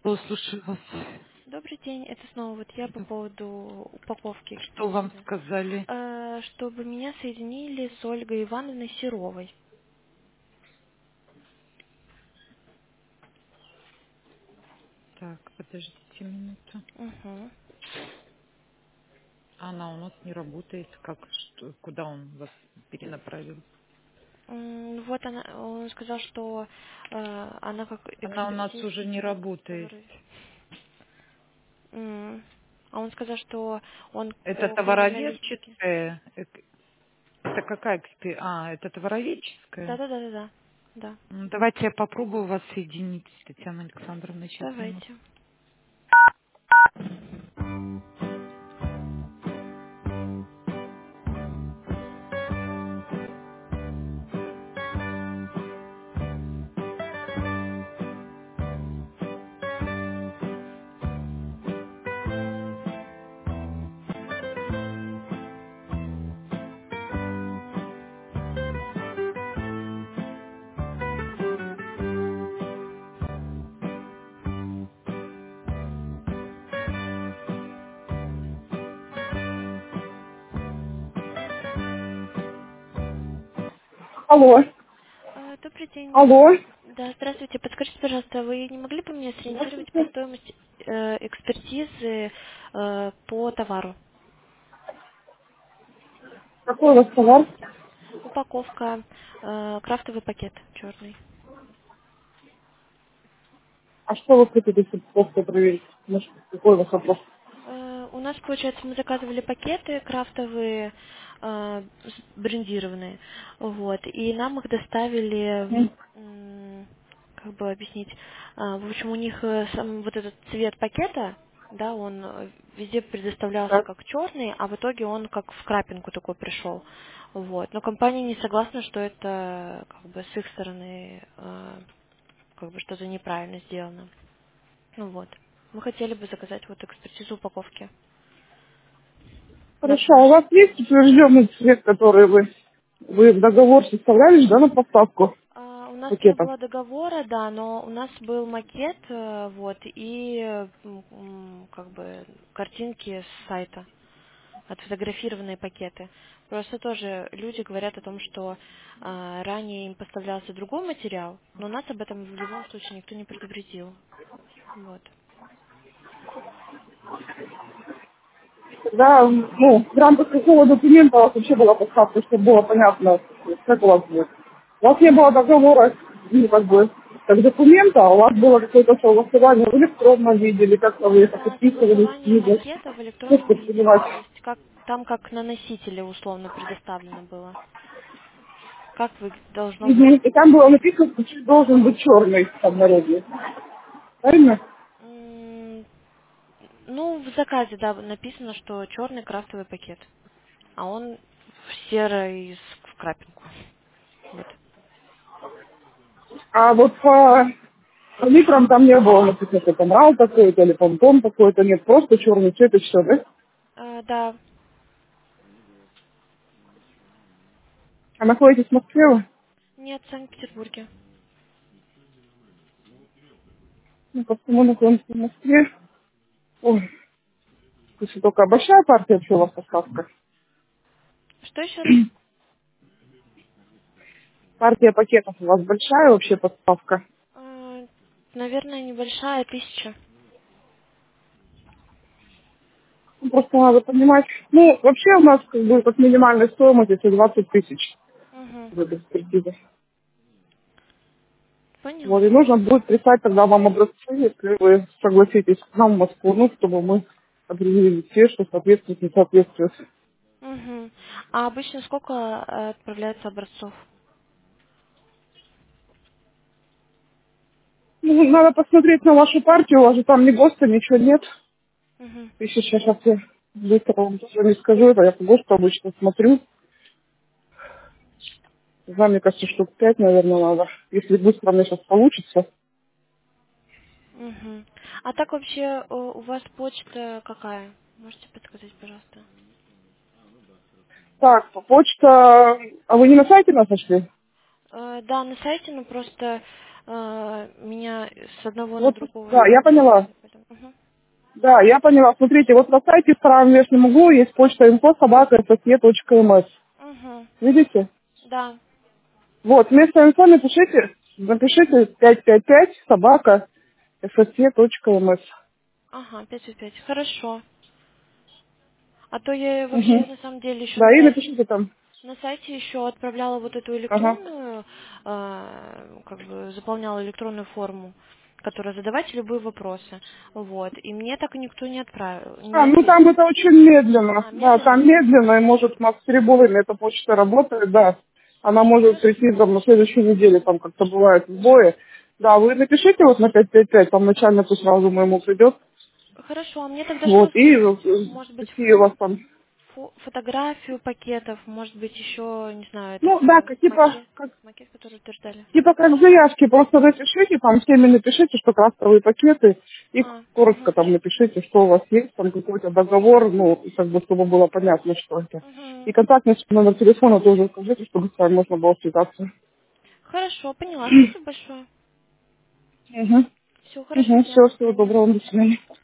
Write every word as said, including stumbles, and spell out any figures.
О, слушаю вас. Добрый день, это снова вот я по Да. поводу упаковки Что вам экспертизы. сказали? Э, Чтобы меня соединили с Ольгой Ивановной Серовой. Так, подождите минуту. Угу. Она у нас не работает. Как, что, куда он вас перенаправил? Вот она, он сказал, что э, она как Она у нас экспертиз уже не по работает. товару- М. А он сказал, что он Это по криминалистике. товароведческая? Эк- Это какая экспе... А, это товароведческая? Да-да-да-да-да. Да. Ну, давайте я попробую вас соединить с Татьяной Александровной. Сейчас, минуту. Давайте. Алло, Э, Добрый день. алло. Да, здравствуйте. Подскажите, пожалуйста, вы не могли бы меня сориентировать по Здравствуйте. стоимости э, экспертизы э, по товару? Какой у вас товар? Упаковка, э, крафтовый пакет черный. А что вы хотите просто проверить? Может, какой у вас вопрос? Э, у нас, получается, мы заказывали пакеты крафтовые, э, с- брендированные, вот, и нам их доставили, М, м, как бы объяснить, а, в общем, у них э, сам вот этот цвет пакета, да, он э, везде предоставлялся Так. как черный, а в итоге он как в крапинку такой пришел, вот. Но компания не согласна, что это как бы с их стороны э, как бы что-то неправильно сделано. Ну вот. Мы хотели бы заказать вот экспертизу упаковки на Хорошо, а у наш вас есть наш товар. утвержденный цвет, который вы, вы в договор составляли, же, да, на поставку А, у нас не пакетов? было договора, да, но у нас был макет, э, вот, и э, м, м, как бы картинки с сайта, отфотографированные пакеты. Просто тоже люди говорят о том, что а, ранее им поставлялся другой материал, но нас об этом в любом случае никто не предупредил. Вот. Тогда, ну, в рамках какого документа у вас вообще была поставка, чтобы было понятно, как у вас будет. У вас не было договора, ну, как бы, как документа, а у вас было какое-то согласование в электронном виде, или как-то вы это Да, подписывали в согласование книгу. макета в Ну, электронном чтобы виде, понимать. то есть как там как на носителе условно предоставлено было. Как вы, должно Мгм. И выглядеть там было пакет. написано, что чуть должен быть черный там народе. Правильно? М, Ну, в заказе, да, написано, что черный крафтовый пакет, а он в серый с- в крапинку. Вот. А вот по литрам там не было написано, что там рал такой-то или помпон такой-то, нет, просто черный цвет и все, да? А, да, А находитесь в Москве вы? нет, в Санкт-Петербурге. Ну, по-всему находимся в Москве. Ой, слушай, только большая партия вообще у вас поставка. Что еще раз? Партия пакетов у вас большая вообще поставка. А, Наверное, небольшая, тысяча. Ну, просто надо понимать. Ну, вообще у нас как бы как минимальная стоимость это двадцать тысяч Угу. в этой экспертизе. Вот, Поняла. и нужно будет прислать тогда вам образцы, если вы согласитесь к нам в Москву, ну, чтобы мы определили те, что соответствует, не соответствует. Угу. А обычно сколько э, отправляется образцов? Ну, надо посмотреть на вашу партию, у вас же там ни ГОСТа, ничего нет. Угу. Если сейчас я быстро вам тоже не скажу, это я по ГОСТу обычно смотрю. Не знаю, мне кажется, штук пять, наверное, надо. Если быстро мне сейчас получится. Угу. А так вообще э, у вас почта какая? Можете подсказать, пожалуйста? Так, почта... А вы не на сайте нас нашли? Э, Да, на сайте, но просто э, меня с одного на Вот, другого да, не я поняла. переводили. Поэтому... Мгм. Да, я поняла. Смотрите, вот на сайте в правом верхнем углу есть почта инфо собака mс. Мгм. Видите? Да. Вот, вместо инфо напишите, напишите пять пять пять собака mс. Ага, пять пять пять. Хорошо. А то я вообще Угу. на самом деле еще Да, на и сайте напишите там. на сайте еще отправляла вот эту Ага. электронную, э, как бы заполняла электронную форму, которая задавать любые вопросы. Вот. И мне так и никто не отправил, А, не ну там ответил. это очень медленно. А, Да, там медленно? медленно, и может у нас с перебоями эта почта работает, да. Она может Хорошо. прийти там на следующей неделе, там как-то бывает сбои. Да, вы напишите вот на пять пять пять, там начальнику сразу моему придет. Хорошо, а мне тогда что Вот, и скинуть? э, Может быть, какие у вас фо- там. фо- фотографию пакетов, может быть, еще, не знаю, этот Ну да, э, как, типа, макет, как, макет, который утверждали. типа как заявки, просто напишите, там всеми напишите, что крафтовые пакеты, и А, коротко угу, там напишите, что у вас есть, там какой-то договор, ну, и как бы, чтобы было понятно, что это. И угу. контактный номер телефона тоже укажите, чтобы с вами можно было связаться. Хорошо, поняла. Спасибо большое. Угу. Всего хорошего Угу. дня, Все, до всего свидания. доброго, до свидания.